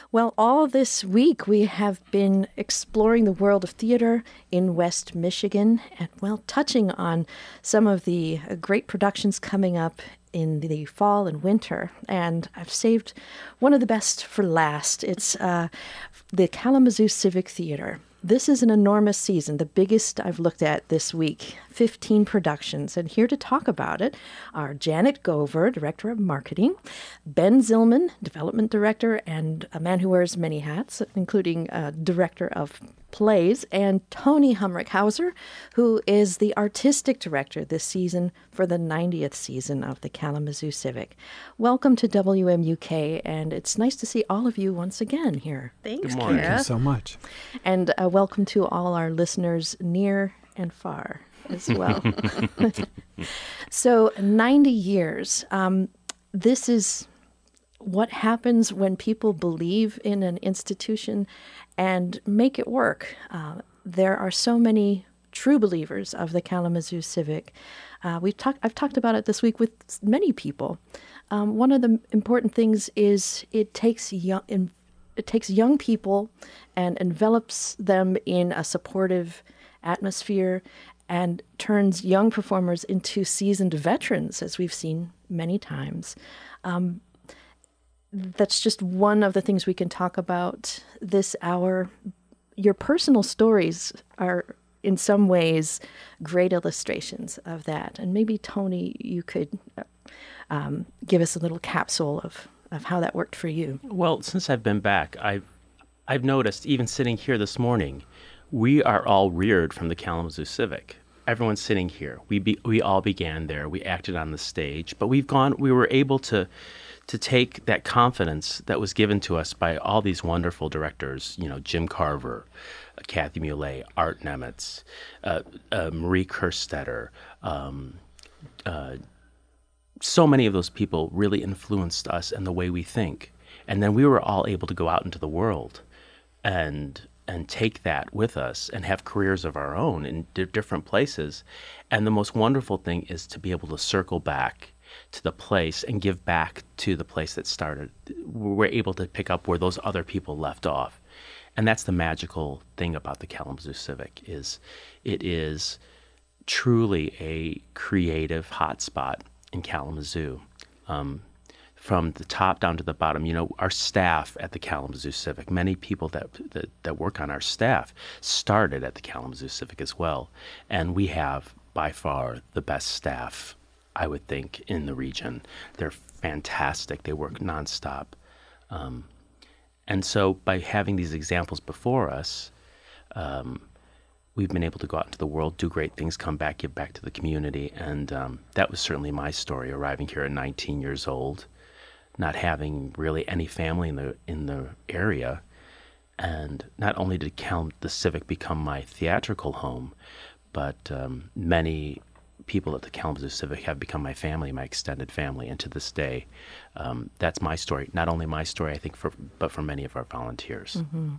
Well, all this week we have been exploring the world of theater in West Michigan and, well, touching on some of the great productions coming up in the fall and winter. And I've saved one of the best for last. It's the Kalamazoo Civic Theater. This is an enormous season, the biggest I've looked at this week, 15 productions. And here to talk about it are Janet Gover, Director of Marketing, Ben Zillman, Development Director, and a man who wears many hats, including Director of Plays, and Tony Humrickhauser, who is the Artistic Director this season for the 90th season of the Kalamazoo Civic. Welcome to WMUK, and it's nice to see all of you once again here. Thanks, Good morning. Kara. Thank you so much. And welcome to all our listeners near and far as well. So 90 years. This is what happens when people believe in an institution and make it work. There are so many true believers of the Kalamazoo Civic. I've talked about it this week with many people. One of the important things is it takes young people and envelops them in a supportive atmosphere and turns young performers into seasoned veterans, as we've seen many times. That's just one of the things we can talk about this hour. Your personal stories are, in some ways, great illustrations of that. And maybe, Tony, you could give us a little capsule of how that worked for you. Well, since I've been back, I've noticed, even sitting here this morning, we are all reared from the Kalamazoo Civic. Everyone's sitting here. We all began there. We acted on the stage, but we were able to take that confidence that was given to us by all these wonderful directors, Jim Carver, Kathy Muley, Art Nemitz, Marie Kerstetter. So many of those people really influenced us and the way we think. And then we were all able to go out into the world and take that with us and have careers of our own in different places. And the most wonderful thing is to be able to circle back to the place and give back to the place that started. We're able to pick up where those other people left off. And that's the magical thing about the Kalamazoo Civic, is it is truly a creative hotspot in Kalamazoo. From the top down to the bottom, our staff at the Kalamazoo Civic, many people that work on our staff started at the Kalamazoo Civic as well. And we have, by far, the best staff, I would think, in the region. They're fantastic. They work nonstop. And so by having these examples before us, we've been able to go out into the world, do great things, come back, give back to the community. And that was certainly my story, arriving here at 19 years old, not having really any family in the area. And not only did the Civic become my theatrical home, but many people at the Kalamazoo Civic have become my family, my extended family. And to this day, that's my story. Not only my story, I think, but for many of our volunteers. Mm-hmm.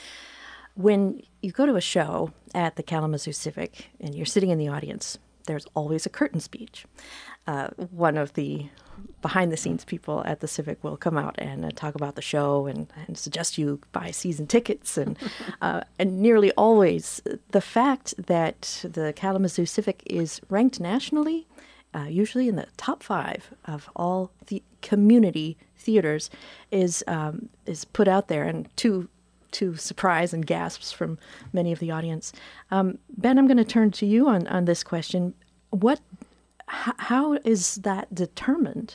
When you go to a show at the Kalamazoo Civic and you're sitting in the audience, there's always a curtain speech. One of the behind-the-scenes people at the Civic will come out and talk about the show and suggest you buy season tickets. And nearly always, the fact that the Kalamazoo Civic is ranked nationally, usually in the top 5 of all the community theaters, is put out there, and to surprise and gasps from many of the audience. Ben, I'm going to turn to you on this question. How is that determined?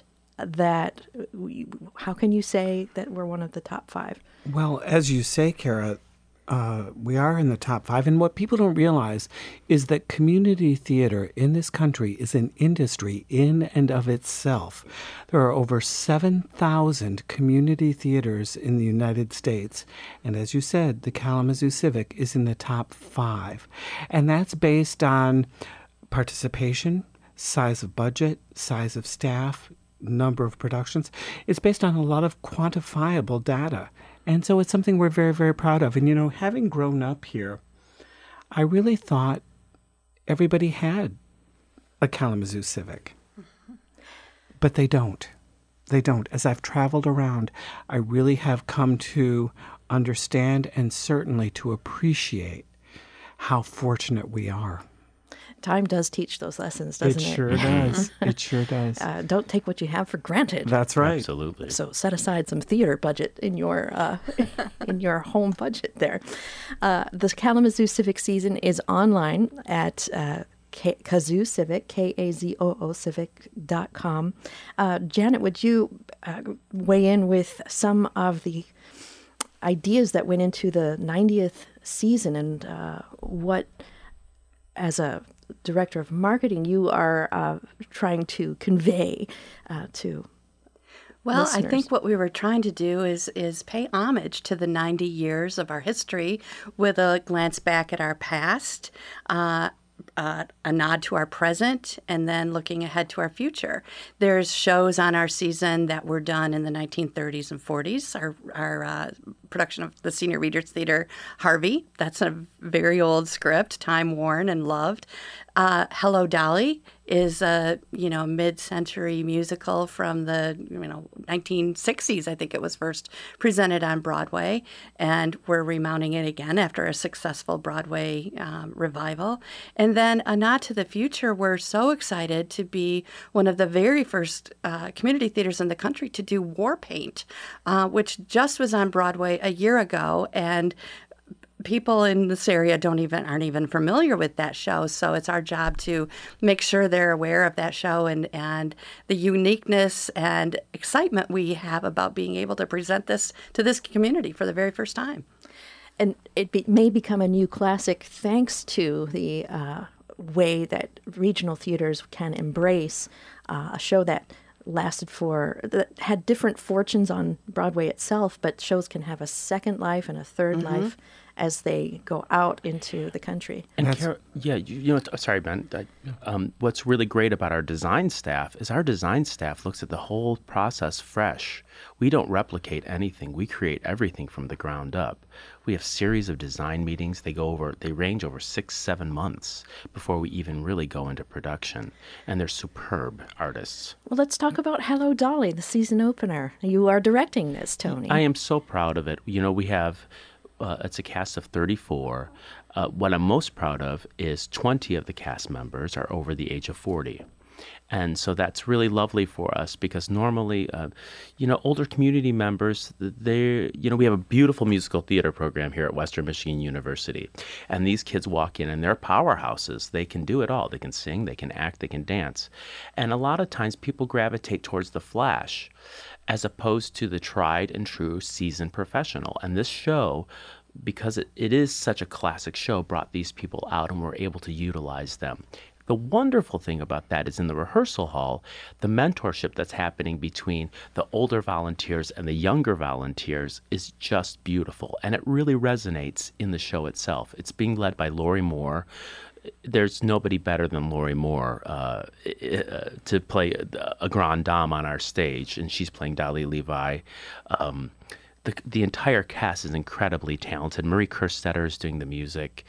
How can you say that we're one of the top 5? Well, as you say, Kara, we are in the top 5. And what people don't realize is that community theater in this country is an industry in and of itself. There are over 7,000 community theaters in the United States. And as you said, the Kalamazoo Civic is in the top 5. And that's based on participation, size of budget, size of staff, number of productions. It's based on a lot of quantifiable data. And so it's something we're very, very proud of. And, having grown up here, I really thought everybody had a Kalamazoo Civic. But they don't. They don't. As I've traveled around, I really have come to understand and certainly to appreciate how fortunate we are. Time does teach those lessons, doesn't it? It sure does. It sure does. Don't take what you have for granted. That's right. Absolutely. So set aside some theater budget in your in your home budget there. The Kalamazoo Civic Season is online at Kazoo Civic, K-A-Z-O-O Civic.com. Janet, would you weigh in with some of the ideas that went into the 90th season and what, as a director of marketing, you are trying to convey to Well, I listeners? think what we were trying to do is pay homage to the 90 years of our history with a glance back at our past, a nod to our present, and then looking ahead to our future. There's shows on our season that were done in the 1930s and 40s. Our production of the Senior Readers Theater, Harvey. That's a very old script, time-worn and loved. Hello, Dolly is a mid-century musical from the 1960s. I think it was first presented on Broadway, and we're remounting it again after a successful Broadway revival. And then a nod to the future. We're so excited to be one of the very first community theaters in the country to do War Paint, which just was on Broadway a year ago, and people in this area aren't even familiar with that show. So it's our job to make sure they're aware of that show and the uniqueness and excitement we have about being able to present this to this community for the very first time. And it may become a new classic thanks to the way that regional theaters can embrace a show that that had different fortunes on Broadway itself, but shows can have a second life and a third life as they go out into the country. And sorry, Ben. What's really great about our design staff is our design staff looks at the whole process fresh. We don't replicate anything. We create everything from the ground up. We have series of design meetings. They range over 6-7 months before we even really go into production. And they're superb artists. Well, let's talk about Hello, Dolly, the season opener. You are directing this, Tony. I am so proud of it. We have... it's a cast of 34. What I'm most proud of is 20 of the cast members are over the age of 40. And so that's really lovely for us because normally, older community members, we have a beautiful musical theater program here at Western Michigan University. And these kids walk in and they're powerhouses. They can do it all. They can sing, they can act, they can dance. And a lot of times people gravitate towards the flash as opposed to the tried and true seasoned professional. And this show, because it is such a classic show, brought these people out and we're able to utilize them. The wonderful thing about that is in the rehearsal hall, the mentorship that's happening between the older volunteers and the younger volunteers is just beautiful. And it really resonates in the show itself. It's being led by Lori Moore. There's nobody better than Lori Moore to play a grande dame on our stage, and she's playing Dolly Levi. The entire cast is incredibly talented. Marie Kerstetter is doing the music.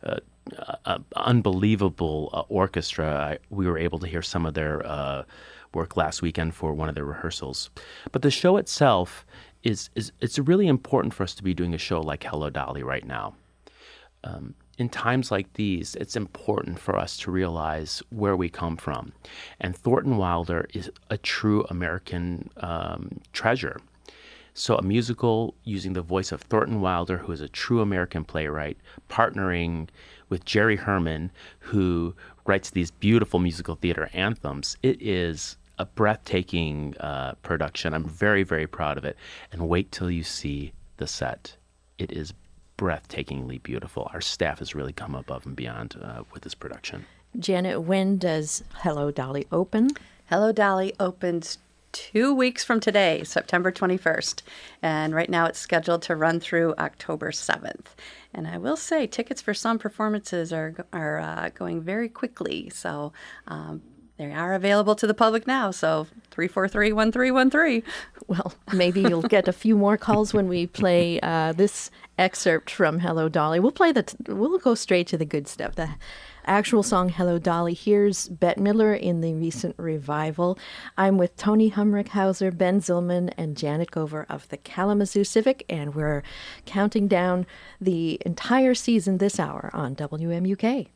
Unbelievable orchestra. We were able to hear some of their work last weekend for one of their rehearsals. But the show itself it's really important for us to be doing a show like Hello, Dolly right now. In times like these, it's important for us to realize where we come from. And Thornton Wilder is a true American treasure. So a musical using the voice of Thornton Wilder, who is a true American playwright, partnering with Jerry Herman, who writes these beautiful musical theater anthems. It is a breathtaking production. I'm very, very proud of it. And wait till you see the set. It is breathtakingly beautiful. Our staff has really come above and beyond with this production. Janet, when does Hello, Dolly open? Hello, Dolly opens 2 weeks from today, September 21st. And right now it's scheduled to run through October 7th. And I will say tickets for some performances are going very quickly. So they are available to the public now. So 343-1313. Well, maybe you'll get a few more calls when we play this excerpt from Hello, Dolly. We'll play we'll go straight to the good stuff. actual song Hello Dolly. Here's Bette Midler in the recent revival. I'm with Tony Humrickhauser, Ben Zillman, and Janet Gover of the Kalamazoo Civic, and we're counting down the entire season this hour on WMUK.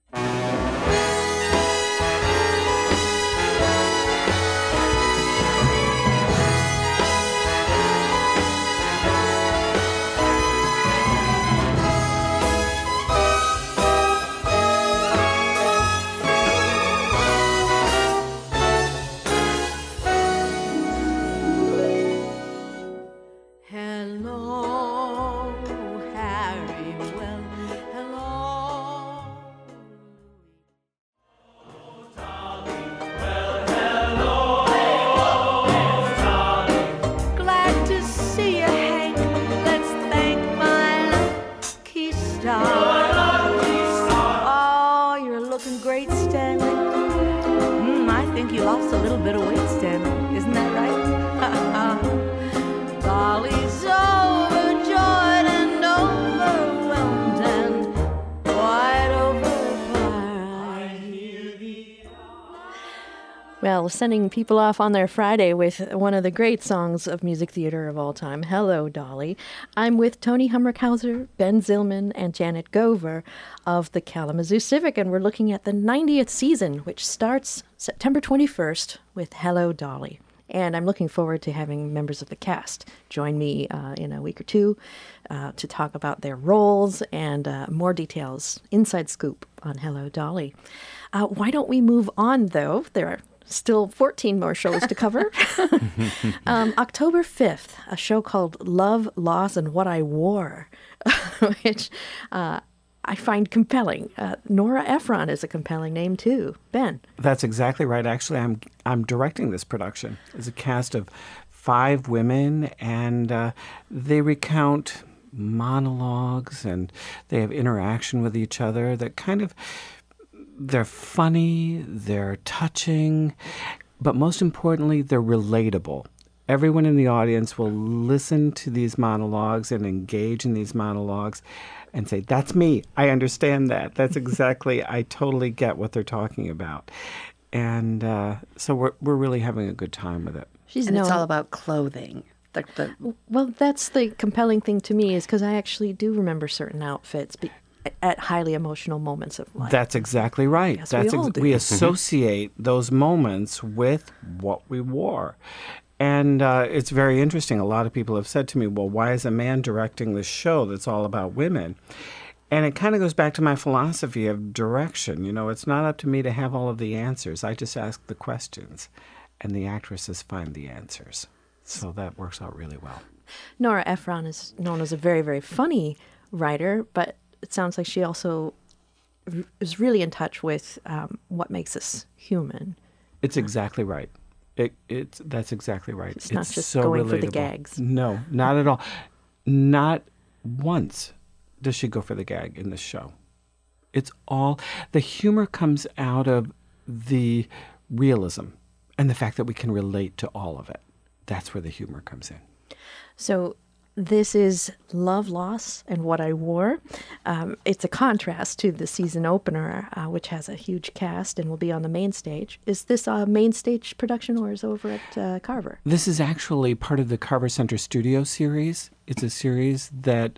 Well, sending people off on their Friday with one of the great songs of music theater of all time, Hello, Dolly. I'm with Tony Humrickhauser, Ben Zillman, and Janet Gover of the Kalamazoo Civic, and we're looking at the 90th season, which starts September 21st with Hello, Dolly. And I'm looking forward to having members of the cast join me in a week or two to talk about their roles and more details, inside scoop on Hello, Dolly. Why don't we move on, though? There are still 14 more shows to cover. October 5th, a show called Love, Loss, and What I Wore, which I find compelling. Nora Ephron is a compelling name, too. Ben. That's exactly right. Actually, I'm directing this production. It's a cast of 5 women, and they recount monologues, and they have interaction with each other that kind of... They're funny, they're touching, but most importantly, they're relatable. Everyone in the audience will listen to these monologues and engage in these monologues and say, that's me. I understand that. That's exactly, I totally get what they're talking about. And so we're really having a good time with it. And it's all about clothing. Well, that's the compelling thing to me, is because I actually do remember certain outfits at highly emotional moments of life. That's exactly right. We associate those moments with what we wore. And it's very interesting. A lot of people have said to me, well, why is a man directing this show that's all about women? And it kind of goes back to my philosophy of direction. You know, it's not up to me to have all of the answers. I just ask the questions, and the actresses find the answers. So that works out really well. Nora Ephron is known as a very, very funny writer, but it sounds like she also is really in touch with what makes us human. It's exactly right. That's exactly right. It's not just so going relatable. For the gags. No, not at all. Not once does she go for the gag in this show. It's all, the humor comes out of the realism and the fact that we can relate to all of it. That's where the humor comes in. So this is Love, Loss, and What I Wore. It's a contrast to the season opener, which has a huge cast and will be on the main stage. Is this a main stage production, or is it over at Carver? This is actually part of the Carver Center Studio series. It's a series that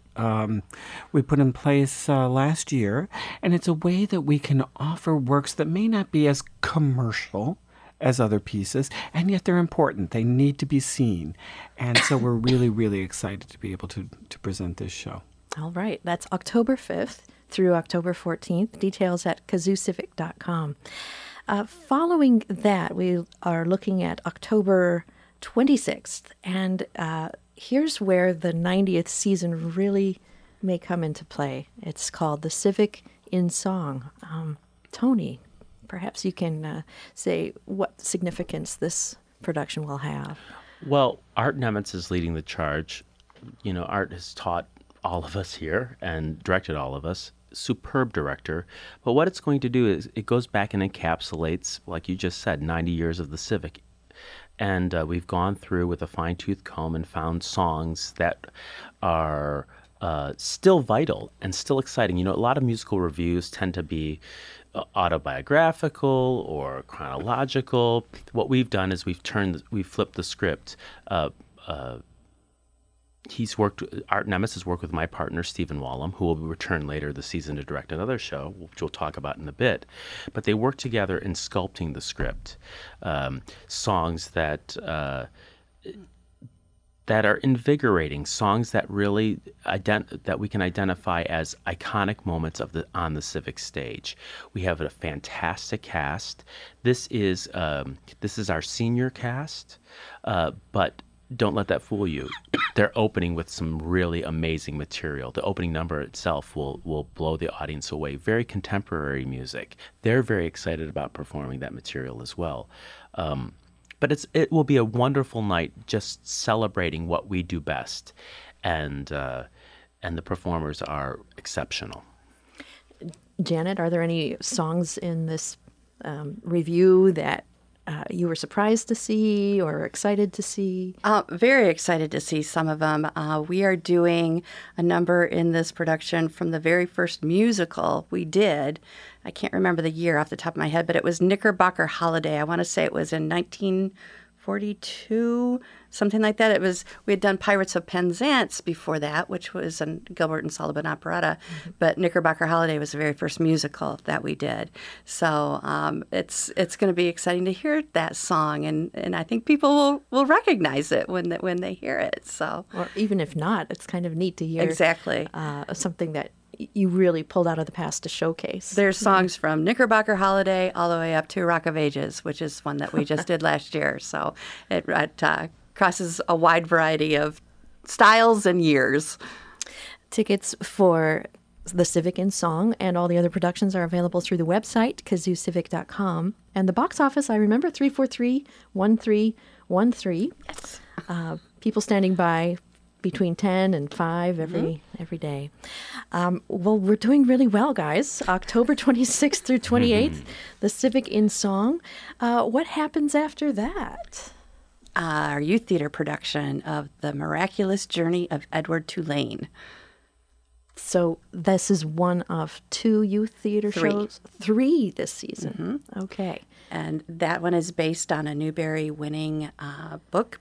we put in place last year, and it's a way that we can offer works that may not be as commercial as other pieces, and yet they're important. They need to be seen. And so we're really, really excited to be able to present this show. All right. That's October 5th through October 14th. Details at kazoocivic.com. Following that, we are looking at October 26th. And here's where the 90th season really may come into play. It's called The Civic in Song. Tony, perhaps you can say what significance this production will have. Well, Art Nemitz is leading the charge. You know, Art has taught all of us here and directed all of us. Superb director. But what it's going to do is it goes back and encapsulates, like you just said, 90 years of the Civic. And we've gone through with a fine-tooth comb and found songs that are still vital and still exciting. You know, a lot of musical reviews tend to be autobiographical or chronological. What we've done is we've flipped the script. Art Nemes has worked with my partner, Stephen Wallum, who will return later this season to direct another show, which we'll talk about in a bit. But they work together in sculpting the script. Songs that are invigorating, songs that really that we can identify as iconic moments on the civic stage. We have a fantastic cast. This is our senior cast, but don't let that fool you. They're opening with some really amazing material. The opening number itself will blow the audience away. Very contemporary music. They're very excited about performing that material as well. But it will be a wonderful night just celebrating what we do best. And the performers are exceptional. Janet, are there any songs in this review that you were surprised to see or excited to see? Very excited to see some of them. We are doing a number in this production from the very first musical we did. I can't remember the year off the top of my head, but it was Knickerbocker Holiday. I want to say it was in 1942, something like that. We had done Pirates of Penzance before that, which was a Gilbert and Sullivan operetta, but Knickerbocker Holiday was the very first musical that we did. So it's going to be exciting to hear that song, and I think people will recognize it when they hear it. So, or even if not, it's kind of neat to hear exactly something that you really pulled out of the past to showcase. There's songs from Knickerbocker Holiday all the way up to Rock of Ages, which is one that we just did last year. So it crosses a wide variety of styles and years. Tickets for the Civic in Song and all the other productions are available through the website, kazoocivic.com. And the box office, I remember, 343-1313. Yes. People standing by between 10 and 5 every day. Well, we're doing really well, guys. October 26th through 28th, the Civic in Song. What happens after that? Our youth theater production of The Miraculous Journey of Edward Tulane. So this is one of 2 youth theater shows? 3 this season. Okay. And that one is based on a Newbery-winning book,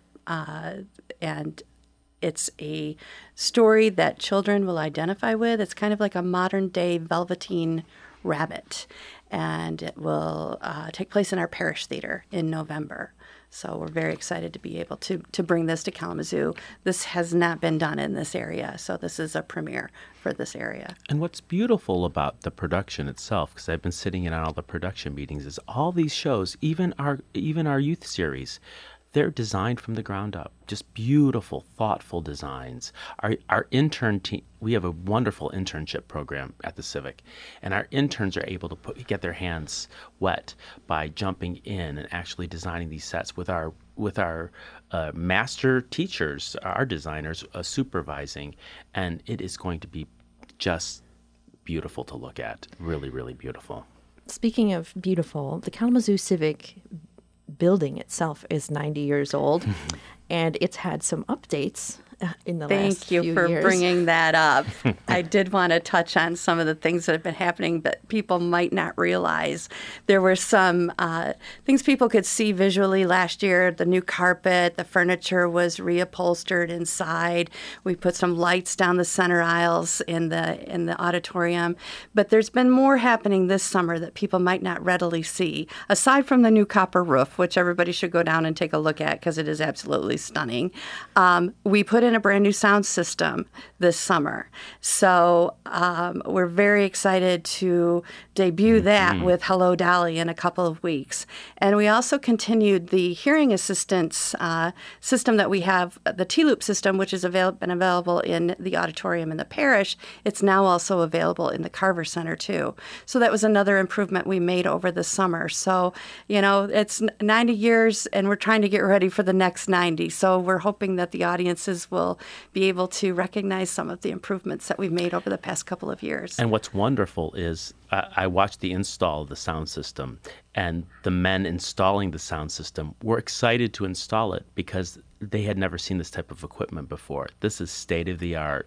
and it's a story that children will identify with. It's kind of like a modern-day Velveteen Rabbit, and it will take place in our parish theater in November. So we're very excited to be able to bring this to Kalamazoo. This has not been done in this area, so this is a premiere for this area. And what's beautiful about the production itself, because I've been sitting in on all the production meetings, is all these shows, even our youth series, they're designed from the ground up. Just beautiful, thoughtful designs. Our intern team, we have a wonderful internship program at the Civic, and our interns are able to get their hands wet by jumping in and actually designing these sets with our master teachers, our designers, supervising, and it is going to be just beautiful to look at. Really, really beautiful. Speaking of beautiful, the Kalamazoo Civic building itself is 90 years old, and it's had some updates in the last few years. Thank you for bringing that up. I did want to touch on some of the things that have been happening that people might not realize. There were some things people could see visually last year. The new carpet, the furniture was reupholstered inside. We put some lights down the center aisles in the auditorium. But there's been more happening this summer that people might not readily see, aside from the new copper roof, which everybody should go down and take a look at because it is absolutely stunning. We put in a brand new sound system this summer. So we're very excited to debut that with Hello Dolly in a couple of weeks. And we also continued the hearing assistance system that we have, the T-Loop system, which has been available in the auditorium in the parish. It's now also available in the Carver Center, too. So that was another improvement we made over the summer. So, it's 90 years, and we're trying to get ready for the next 90. So we're hoping that the audiences will be able to recognize some of the improvements that we've made over the past couple of years. And what's wonderful is I watched the install of the sound system, and the men installing the sound system were excited to install it because they had never seen this type of equipment before. This is state-of-the-art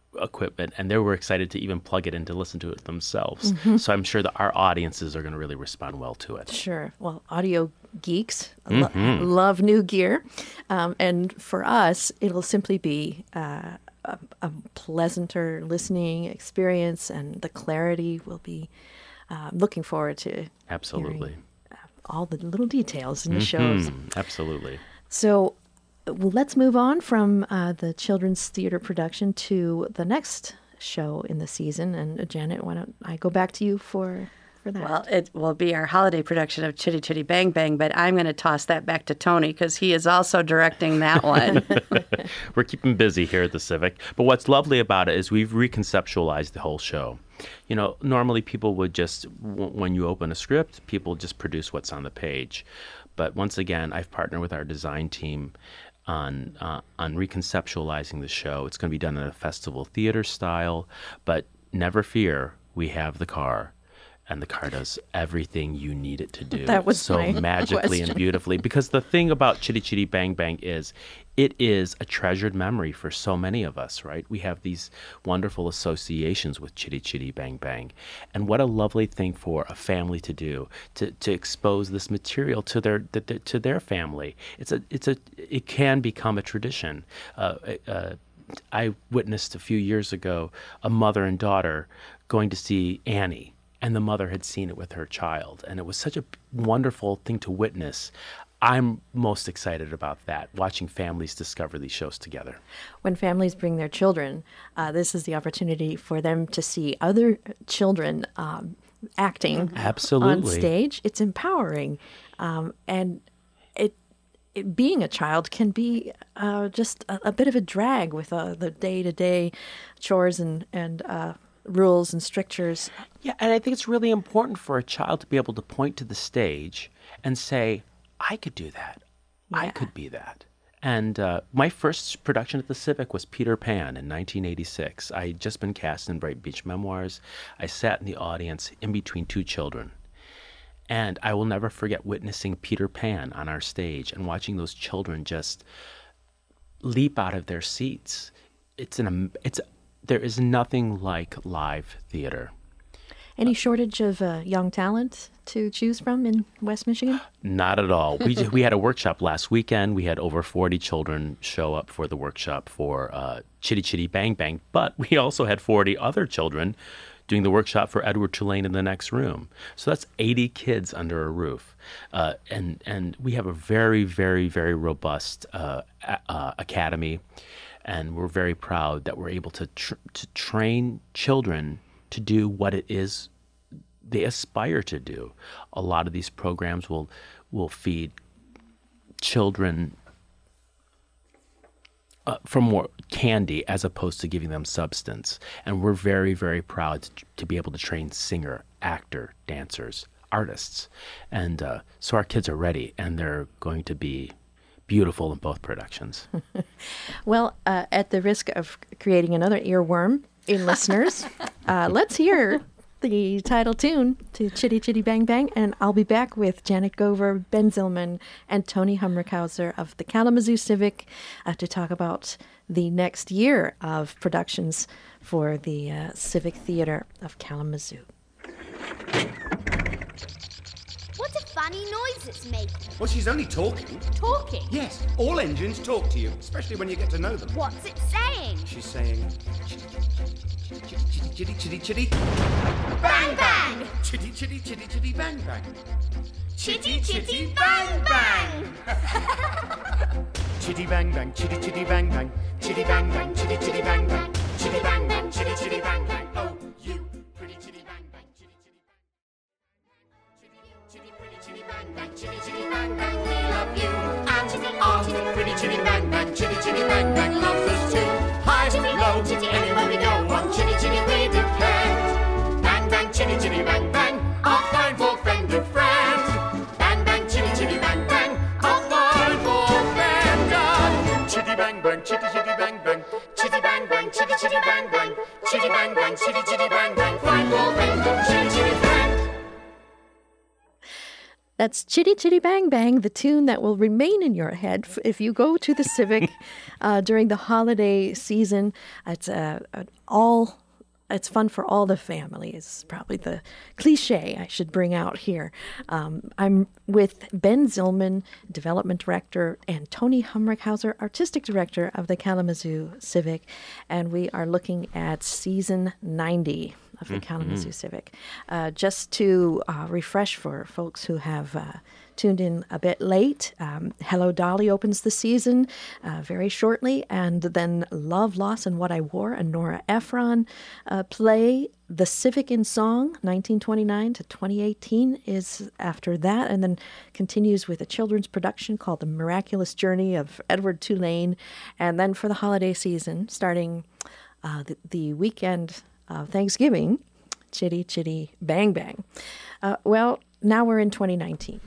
equipment, and they were excited to even plug it in to listen to it themselves. So I'm sure that our audiences are going to really respond well to it. Sure. Well, audio geeks love new gear. And for us, it'll simply be a pleasanter listening experience, and the clarity will be looking forward to Absolutely. hearing, all the little details in the shows. Absolutely. So well, let's move on from the children's theater production to the next show in the season. And Janet, why don't I go back to you for that? Well, it will be our holiday production of Chitty Chitty Bang Bang, but I'm going to toss that back to Tony because he is also directing that one. We're keeping busy here at the Civic. But what's lovely about it is we've reconceptualized the whole show. You know, normally people would just, when you open a script, people just produce what's on the page. But once again, I've partnered with our design team on reconceptualizing the show. It's going to be done in a festival theater style, but never fear, we have the car. And the car does everything you need it to do. That was so my magically question. and beautifully. Because the thing about Chitty Chitty Bang Bang is it is a treasured memory for so many of us, right? We have these wonderful associations with Chitty Chitty Bang Bang. And what a lovely thing for a family to do, to expose this material to their family. It can become a tradition. I witnessed a few years ago a mother and daughter going to see Annie. And the mother had seen it with her child. And it was such a wonderful thing to witness. I'm most excited about that, watching families discover these shows together. When families bring their children, this is the opportunity for them to see other children acting Absolutely. on stage. It's empowering. And it being a child can be just a bit of a drag with the day-to-day chores and rules and strictures. Yeah, and I think it's really important for a child to be able to point to the stage and say, I could do that. I Yeah. could be that. And my first production at the Civic was Peter Pan in 1986. I had just been cast in Bright Beach Memoirs. I sat in the audience in between two children. And I will never forget witnessing Peter Pan on our stage and watching those children just leap out of their seats. There is nothing like live theater. Any shortage of young talent to choose from in West Michigan? Not at all. We had a workshop last weekend. We had over 40 children show up for the workshop for Chitty Chitty Bang Bang, but we also had 40 other children doing the workshop for Edward Tulane in the next room. So that's 80 kids under a roof. And we have a very, very, very robust academy. And we're very proud that we're able to train children to do what it is they aspire to do. A lot of these programs will feed children from more candy as opposed to giving them substance. And we're very, very proud to be able to train singer, actor, dancers, artists. And so our kids are ready, and they're going to be beautiful in both productions. Well, at the risk of creating another earworm in listeners, let's hear the title tune to Chitty Chitty Bang Bang, and I'll be back with Janet Gover, Ben Zillman, and Tony Humrickhauser of the Kalamazoo Civic to talk about the next year of productions for the Civic Theater of Kalamazoo. What a funny noise it's making. Well, she's only talking. Talking? Yes, all engines talk to you, especially when you get to know them. What's it saying? She's saying, chitty, chitty, chitty, chitty, chitty. Bang bang! Chitty, chitty, chitty, chitty, bang, bang. Chitty chitty bang bang! Chitty, bang, bang, chitty, chitty, bang, bang. Chitty, bang, bang, chitty, chitty, bang, bang. Chitty, bang, bang, chitty, chitty, bang, bang. Oh, you pretty chitty, bang, bang, chitty, chitty, bang. Chitty, pretty chitty, bang, bang, chitty, chitty, bang, bang, we love you. And oh, pretty chitty, bang, bang, chitty, chitty, bang, bang, loves us too. High, low, anywhere we go, on chitty, chitty we depend. Bang, bang, chitty, chitty, bang, bang, our fine for friend of friend. Bang, bang, chitty, chitty, bang, bang, our fine for friend. Chitty, bang, bang, chitty, chitty, bang, bang. Chitty, bang, bang, chitty, chitty, bang, bang. Chitty, bang, bang, chitty, chitty, bang, bang, fine for friend of chitty, chitty, friend. That's Chitty Chitty Bang Bang, the tune that will remain in your head if you go to the Civic during the holiday season. It's fun for all the family is probably the cliche I should bring out here. I'm with Ben Zillman, Development Director, and Tony Humrichhauser, Artistic Director of the Kalamazoo Civic, and we are looking at Season 90 of the Kalamazoo Civic. Just to refresh for folks who have tuned in a bit late, Hello Dolly opens the season very shortly, and then Love, Loss, and What I Wore, a Nora Ephron play. The Civic in Song, 1929 to 2018, is after that, and then continues with a children's production called The Miraculous Journey of Edward Tulane. And then for the holiday season, starting the weekend of Thanksgiving, Chitty Chitty Bang Bang. Well, now we're in 2019.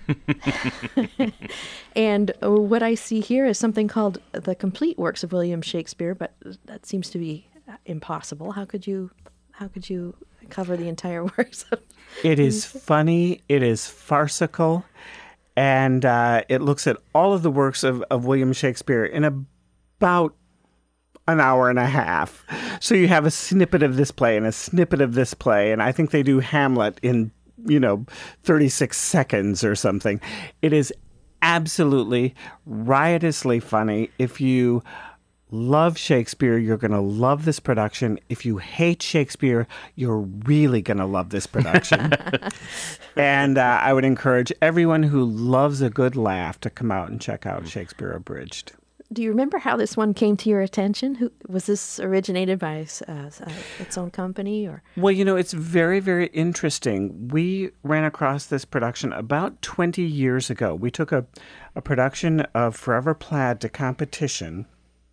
And what I see here is something called The Complete Works of William Shakespeare, but that seems to be impossible. How could you cover the entire works of It is funny, it is farcical, and it looks at all of the works of William Shakespeare in about an hour and a half. So you have a snippet of this play and a snippet of this play, and I think they do Hamlet in 36 seconds or something. It is absolutely riotously funny. If you love Shakespeare, you're going to love this production. If you hate Shakespeare, you're really going to love this production. And I would encourage everyone who loves a good laugh to come out and check out Shakespeare Abridged. Do you remember how this one came to your attention? Was this originated by its own company, or? Well, it's very, very interesting. We ran across this production about 20 years ago. We took a production of Forever Plaid to competition,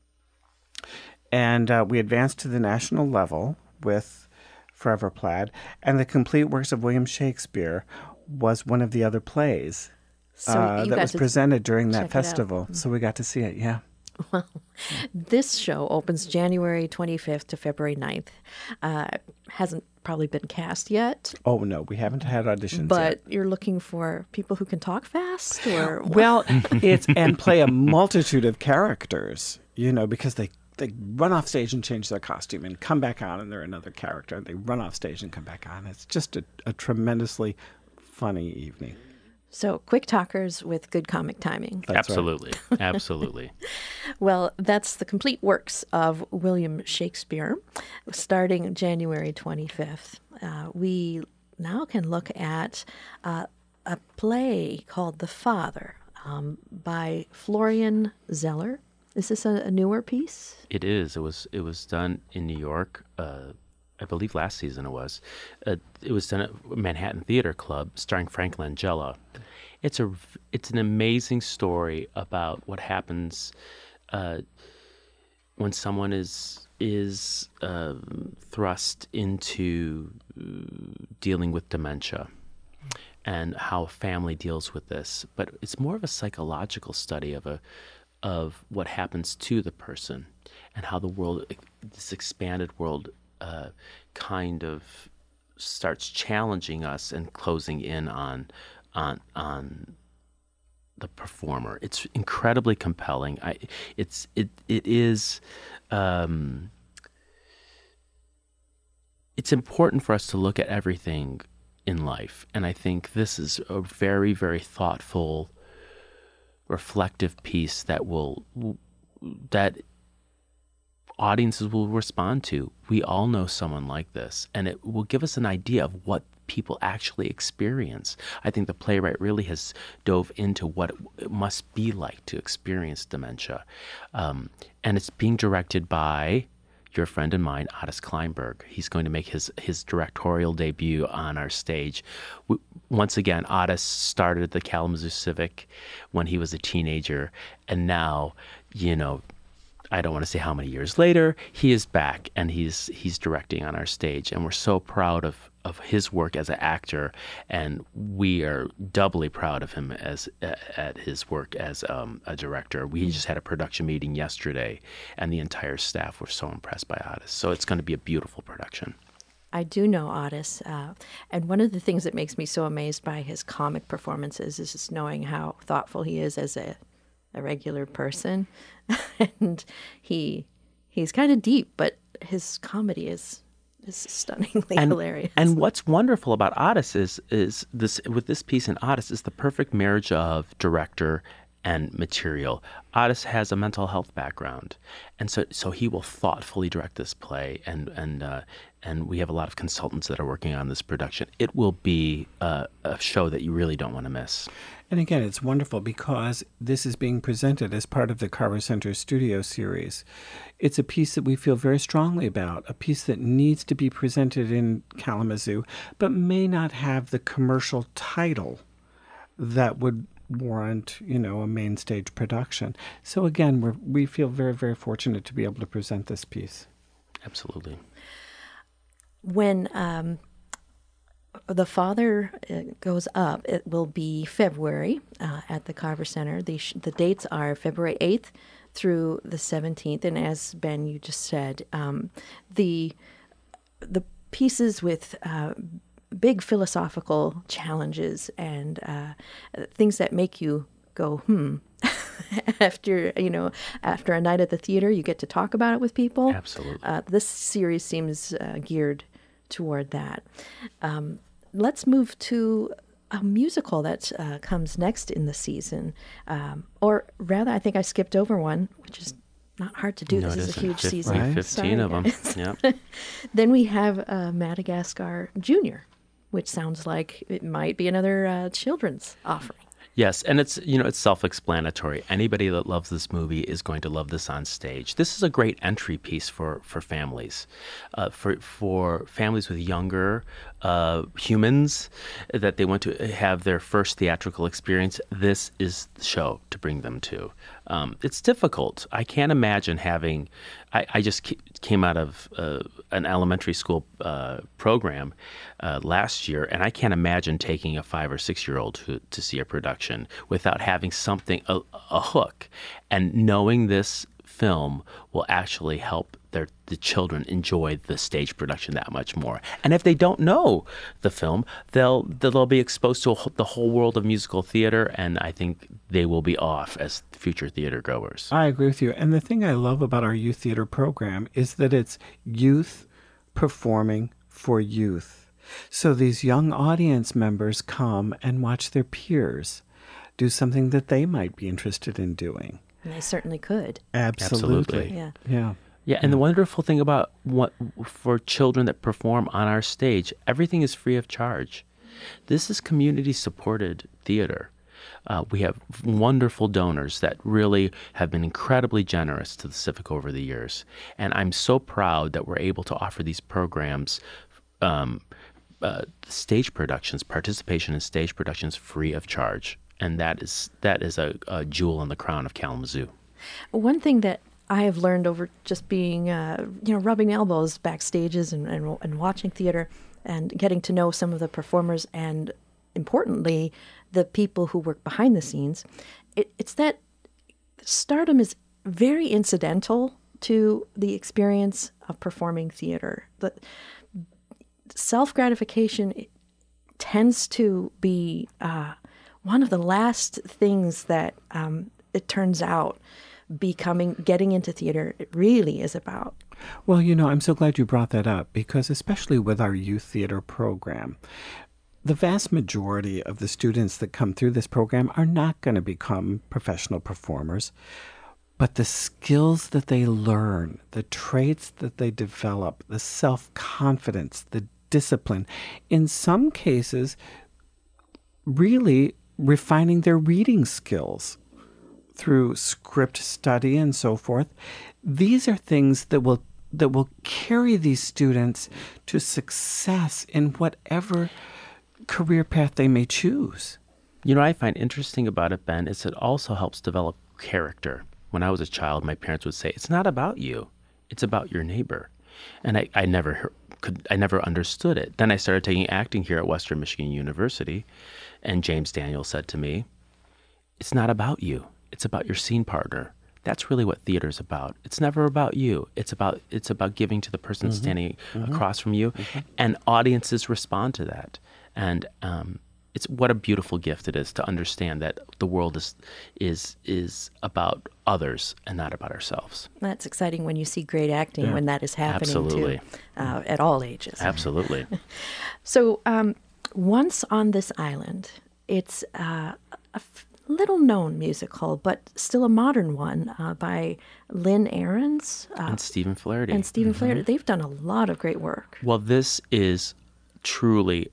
and we advanced to the national level with Forever Plaid, and The Complete Works of William Shakespeare was one of the other plays that was presented during that festival. So we got to see it, yeah. Well, this show opens January 25th to February 9th. Hasn't probably been cast yet. Oh, no, we haven't had auditions But yet. you're looking for people who can talk fast? Or Well, and play a multitude of characters, because they run off stage and change their costume and come back on and they're another character. They run off stage and come back on. It's just a tremendously funny evening. So, quick talkers with good comic timing. That's Absolutely. right. Absolutely. Well, that's The Complete Works of William Shakespeare, starting January 25th. We now can look at a play called The Father by Florian Zeller. Is this a newer piece? It is. It was done in New York. I believe last season it was. It was done at Manhattan Theater Club, starring Frank Langella. It's an amazing story about what happens when someone is thrust into dealing with dementia, and how a family deals with this. But it's more of a psychological study of what happens to the person and how the world, this expanded world, kind of starts challenging us and closing in on the performer. It's incredibly compelling. It is. It's important for us to look at everything in life, and I think this is a very, very thoughtful, reflective piece that audiences will respond to. We all know someone like this, and it will give us an idea of what people actually experience. I think the playwright really has dove into what it must be like to experience dementia. And it's being directed by your friend and mine, Otis Kleinberg. He's going to make his directorial debut on our stage. Once again, Otis started the Kalamazoo Civic when he was a teenager, and now, I don't want to say how many years later, he is back and he's directing on our stage, and we're so proud of his work as an actor, and we are doubly proud of him at his work as a director. We just had a production meeting yesterday, and the entire staff were so impressed by Otis. So it's going to be a beautiful production. I do know Otis, and one of the things that makes me so amazed by his comic performances is just knowing how thoughtful he is as a regular person, and he's kind of deep, but his comedy is stunningly hilarious. And what's wonderful about Otis is this, with this piece in Otis, is the perfect marriage of director and material. Otis has a mental health background, and so he will thoughtfully direct this play, and we have a lot of consultants that are working on this production. It will be a show that you really don't want to miss. And again, it's wonderful because this is being presented as part of the Carver Center Studio Series. It's a piece that we feel very strongly about, a piece that needs to be presented in Kalamazoo, but may not have the commercial title that would warrant, a main stage production. So again, we feel very, very fortunate to be able to present this piece. Absolutely. When the Father goes up, it will be February at the Carver Center. The dates are February 8th through the 17th. And as Ben, you just said, the pieces with big philosophical challenges and things that make you go, after a night at the theater, you get to talk about it with people. Absolutely. This series seems geared toward that. Let's move to a musical that comes next in the season. Or rather, I think I skipped over one, which is not hard to do. No, This is a huge season. Right? 15 Sorry, of them. guys. Yeah. Then we have Madagascar Junior, which sounds like it might be another children's offering. Yes, and it's self-explanatory. Anybody that loves this movie is going to love this on stage. This is a great entry piece for families, for families with younger humans that they want to have their first theatrical experience. This is the show to bring them to. It's difficult. I can't imagine having. I just came out of an elementary school program last year, and I can't imagine taking a 5 or 6 year old to see a production without having something, a hook, and knowing this film will actually help the children enjoy the stage production that much more. And if they don't know the film, they'll be exposed to the whole world of musical theater, and I think they will be off as future theater goers. I agree with you. And the thing I love about our youth theater program is that it's youth performing for youth. So these young audience members come and watch their peers do something that they might be interested in doing. And they certainly could. Absolutely. Yeah. Yeah. Yeah, and the wonderful thing about for children that perform on our stage, everything is free of charge. This is community-supported theater. We have wonderful donors that really have been incredibly generous to the Civic over the years. And I'm so proud that we're able to offer these programs, stage productions, participation in stage productions free of charge. And that is a jewel in the crown of Kalamazoo. One thing that I have learned over just being, rubbing elbows backstages and watching theater and getting to know some of the performers and, importantly, the people who work behind the scenes, it's that stardom is very incidental to the experience of performing theater. The self-gratification tends to be one of the last things that it turns out getting into theater, it really is about. Well, I'm so glad you brought that up because especially with our youth theater program, the vast majority of the students that come through this program are not going to become professional performers, but the skills that they learn, the traits that they develop, the self-confidence, the discipline, in some cases, really refining their reading skills through script study and so forth. These are things that will carry these students to success in whatever career path they may choose. What I find interesting about it, Ben, is it also helps develop character. When I was a child, my parents would say, "It's not about you; it's about your neighbor," and I never understood it. Then I started taking acting here at Western Michigan University, and James Daniel said to me, "It's not about you. It's about your scene partner. That's really what theater is about. It's never about you. It's about giving to the person standing across from you, and audiences respond to that. And it's what a beautiful gift it is to understand that the world is about others and not about ourselves. That's exciting when you see great acting when that is happening Absolutely. too, at all ages. Absolutely. So, Once on This Island, it's a little-known musical, but still a modern one by Lynn Ahrens And Stephen Flaherty. and Stephen Flaherty. They've done a lot of great work. Well, this is truly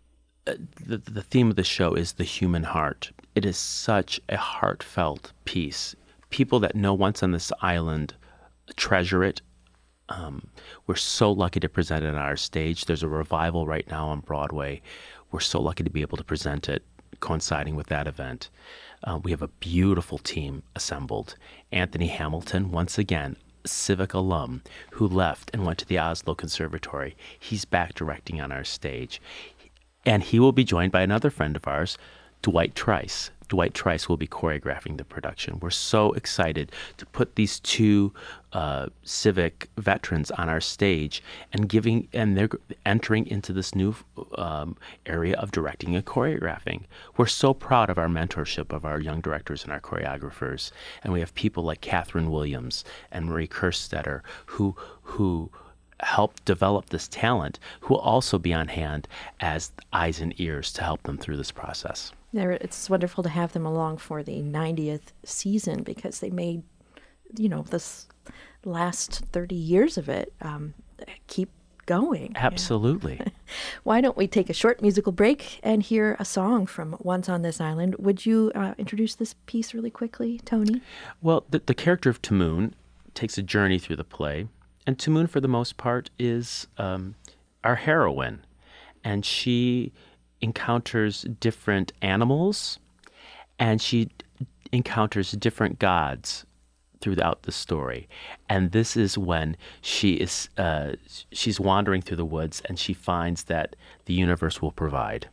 the theme of the show is the human heart. It is such a heartfelt piece. People that know Once on This Island treasure it. We're so lucky to present it on our stage. There's a revival right now on Broadway. We're so lucky to be able to present it coinciding with that event. We have a beautiful team assembled. Anthony Hamilton, once again, Civic alum who left and went to the Oslo Conservatory. He's back directing on our stage. And he will be joined by another friend of ours, Dwight Trice. Dwight Trice will be choreographing the production. We're so excited to put these two civic veterans on our stage and they're entering into this new area of directing and choreographing. We're so proud of our mentorship of our young directors and our choreographers. And we have people like Catherine Williams and Marie Kerstetter who help develop this talent, who will also be on hand as eyes and ears to help them through this process. It's wonderful to have them along for the 90th season because they made, this last 30 years of it keep going. Absolutely. Why don't we take a short musical break and hear a song from Once on This Island? Would you introduce this piece really quickly, Tony? Well, the character of Tamoon takes a journey through the play. And Tamoon, for the most part, is our heroine. And she encounters different animals, and she encounters different gods throughout the story. And this is when she's wandering through the woods, and she finds that the universe will provide.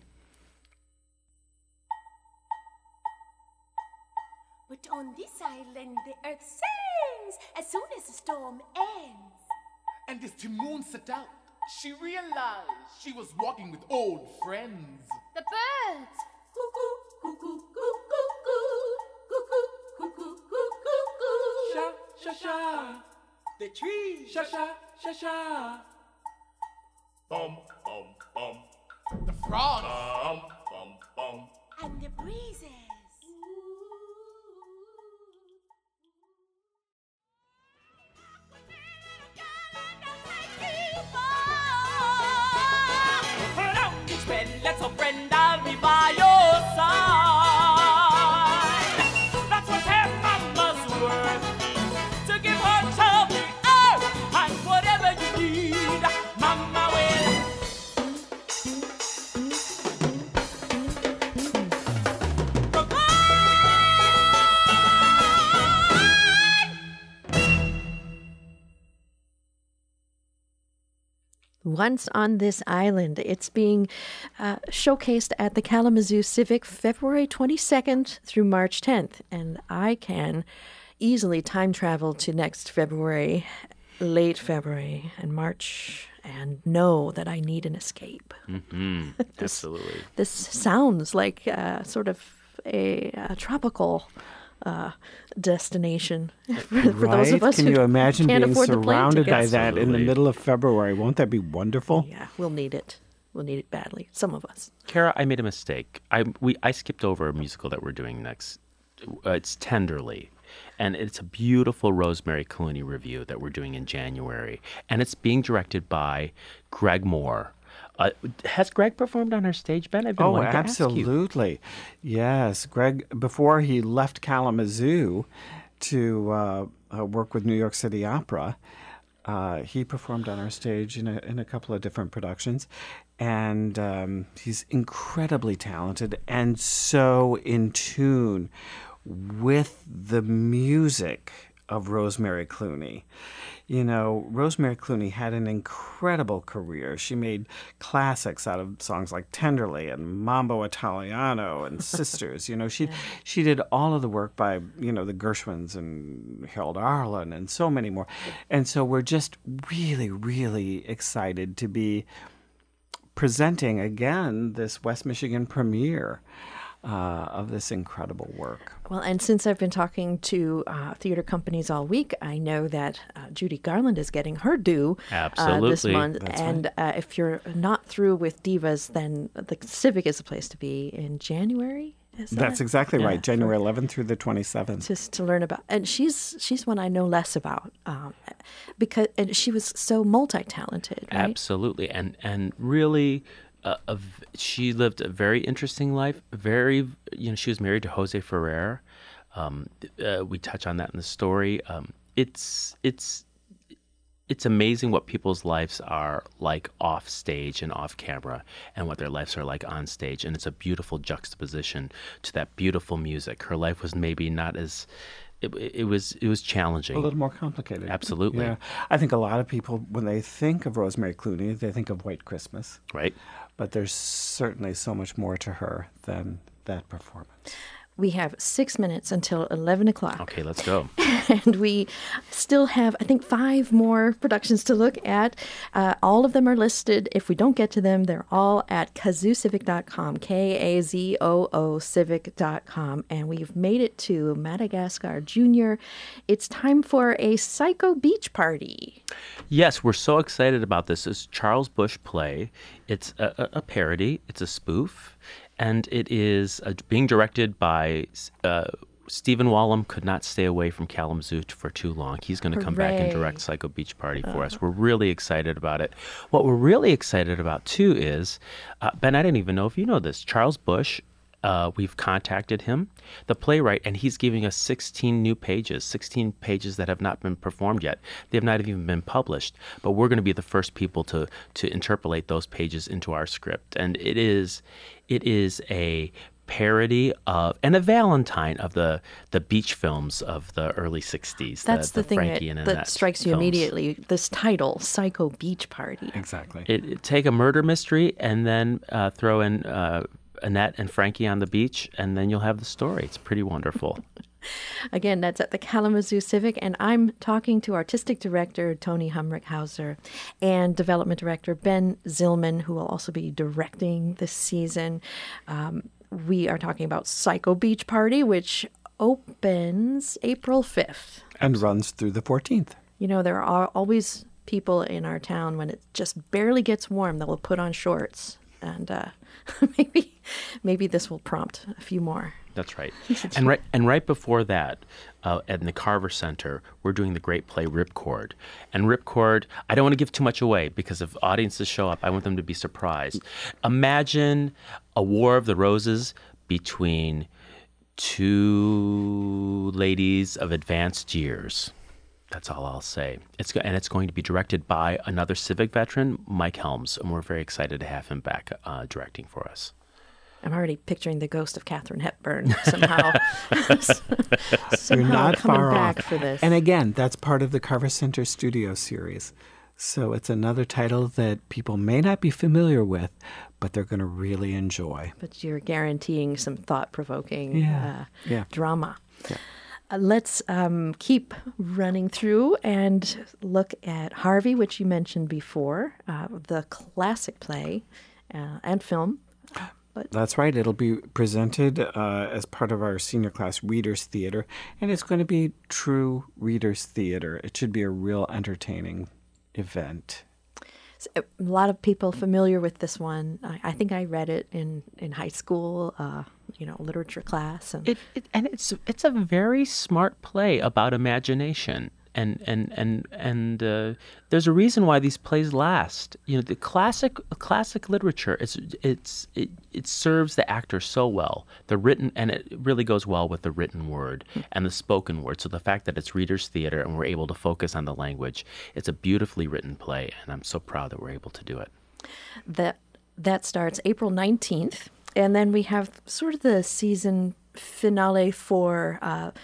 But on this island, the earth sings as soon as the storm ends. And as Tamoon set out, she realized she was walking with old friends. The birds! Cuckoo, cuckoo, cuckoo, cuckoo, cuckoo, cuckoo, cuckoo. Sha, sha, sha. The trees. Sha, sha, sha, sha. Bum, bum, bum. The frogs. Bum, bum, bum. And the breezes. Let's a friend, I'll be by your side. That's what her mama's worth, to give her child the earth, and whatever you need, mama will. Once on This Island. It's being showcased at the Kalamazoo Civic February 22nd through March 10th. And I can easily time travel to next February, late February and March, and know that I need an escape. Mm-hmm. Absolutely. This sounds like sort of a tropical destination for those of us Can who you imagine can't being afford the plane surrounded by tickets. that in the Absolutely. middle of February? Won't that be wonderful? Yeah, we'll need it. We'll need it badly. Some of us. Kara, I made a mistake. I skipped over a musical that we're doing next. It's Tenderly. And it's a beautiful Rosemary Clooney review that we're doing in January. And it's being directed by Greg Moore. Has Greg performed on our stage, Ben? I've been wanting to ask you. Absolutely. Yes. Greg, before he left Kalamazoo to work with New York City Opera, he performed on our stage in a couple of different productions. And he's incredibly talented and so in tune with the music of Rosemary Clooney. You know, Rosemary Clooney had an incredible career. She made classics out of songs like Tenderly and Mambo Italiano and Sisters. You know, she did all of the work by, you know, the Gershwins and Harold Arlen and so many more. And so we're just really, really excited to be presenting again this West Michigan premiere of this incredible work. Well, and since I've been talking to theater companies all week, I know that Judy Garland is getting her due this month. That's and right. If you're not through with Divas, then the Civic is the place to be in January. That's exactly right. January 11th through the 27th. Just to learn about, and she's one I know less about because she was so multi-talented. Right? Absolutely, and really. She lived a very interesting life. She was married to Jose Ferrer. We touch on that in the story. It's amazing what people's lives are like off stage and off camera, and what their lives are like on stage. And it's a beautiful juxtaposition to that beautiful music. Her life was maybe not as. It was challenging. A little more complicated. Absolutely. Yeah. I think a lot of people, when they think of Rosemary Clooney, they think of White Christmas. Right. But there's certainly so much more to her than that performance. We have 6 minutes until 11 o'clock. Okay, let's go. And we still have, I think, 5 more productions to look at. All of them are listed. If we don't get to them, they're all at kazoocivic.com, K-A-Z-O-O civic.com. And we've made it to Madagascar Junior. It's time for a Psycho Beach Party. Yes, we're so excited about this. It's a Charles Busch play. It's a parody. It's a spoof. And it is being directed by Stephen Wallum. Could not stay away from Kalamazoo for too long. He's going to come back and direct Psycho Beach Party for us. We're really excited about it. What we're really excited about, too, is, Ben, I didn't even know if you know this, Charles Busch, we've contacted him, the playwright, and he's giving us 16 new pages, 16 pages that have not been performed yet. They have not even been published, but we're going to be the first people to interpolate those pages into our script. And it is a parody of and a Valentine of the beach films of the early 60s. That's the thing Frankie and that Annette strikes you films. immediately, this title, Psycho Beach Party. Exactly. Take a murder mystery and then throw in Annette and Frankie on the beach, and then you'll have the story. It's pretty wonderful. Again, that's at the Kalamazoo Civic, and I'm talking to Artistic Director Tony Humrickhauser and Development Director Ben Zillman, who will also be directing this season. We are talking about Psycho Beach Party, which opens April 5th. And runs through the 14th. You know, there are always people in our town when it just barely gets warm that will put on shorts. And maybe this will prompt a few more. That's right. And right before that, at the Carver Center, we're doing the great play Ripcord. And Ripcord, I don't want to give too much away because if audiences show up, I want them to be surprised. Imagine a War of the Roses between two ladies of advanced years. That's all I'll say. It's going to be directed by another Civic veteran, Mike Helms, and we're very excited to have him back directing for us. I'm already picturing the ghost of Katharine Hepburn somehow. You're not coming far back off. for this. And again, that's part of the Carver Center Studio series. So it's another title that people may not be familiar with, but they're going to really enjoy. But you're guaranteeing some thought-provoking drama. Yeah. Let's keep running through and look at Harvey, which you mentioned before, the classic play and film. That's right. It'll be presented as part of our senior class Readers Theater, and it's going to be true Readers Theater. It should be a real entertaining event. A lot of people familiar with this one. I think I read it in high school, literature class. And It's a very smart play about imagination. And there's a reason why these plays last. You know, the classic literature it serves the actor so well. The written, and it really goes well with the written word and the spoken word. So the fact that it's Readers Theater and we're able to focus on the language, it's a beautifully written play, and I'm so proud that we're able to do it. That starts April 19th, and then we have sort of the season finale for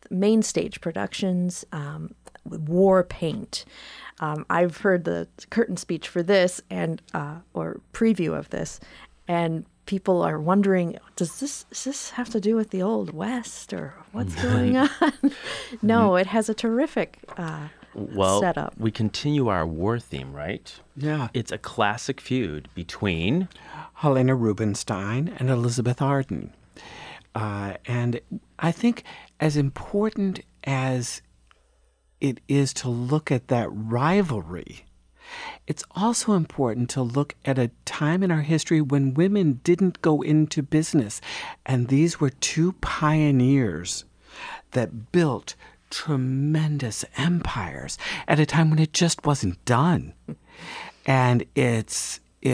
main stage productions, war paint. I've heard the curtain speech for this and or preview of this, and people are wondering, does this have to do with the Old West or what's going on? No, it has a terrific setup. We continue our war theme, right? Yeah. It's a classic feud between Helena Rubinstein and Elizabeth Arden. And I think as important as it is to look at that rivalry, it's also important to look at a time in our history when women didn't go into business. And these were two pioneers that built tremendous empires at a time when it just wasn't done. And it's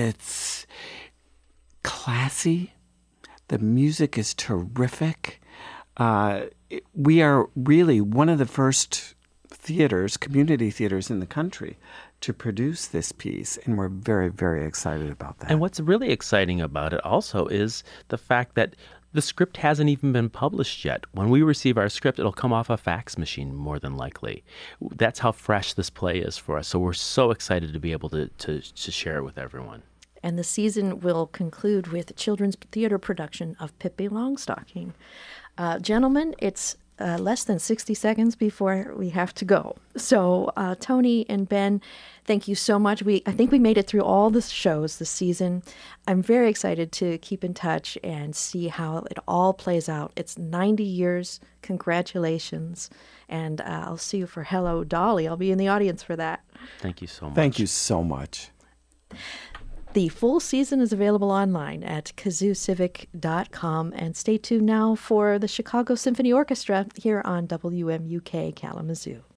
classy. The music is terrific. We are really one of the first theaters, community theaters in the country, to produce this piece, and we're very, very excited about that. And what's really exciting about it also is the fact that the script hasn't even been published yet. When we receive our script, it'll come off a fax machine, more than likely. That's how fresh this play is for us. So we're so excited to be able to share it with everyone. And the season will conclude with a children's theater production of Pippi Longstocking. Gentlemen, it's less than 60 seconds before we have to go. So Tony and Ben, thank you so much. I think we made it through all the shows this season. I'm very excited to keep in touch and see how it all plays out. It's 90 years. Congratulations. And I'll see you for Hello, Dolly. I'll be in the audience for that. Thank you so much. Thank you so much. The full season is available online at kazoocivic.com, and stay tuned now for the Chicago Symphony Orchestra here on WMUK Kalamazoo.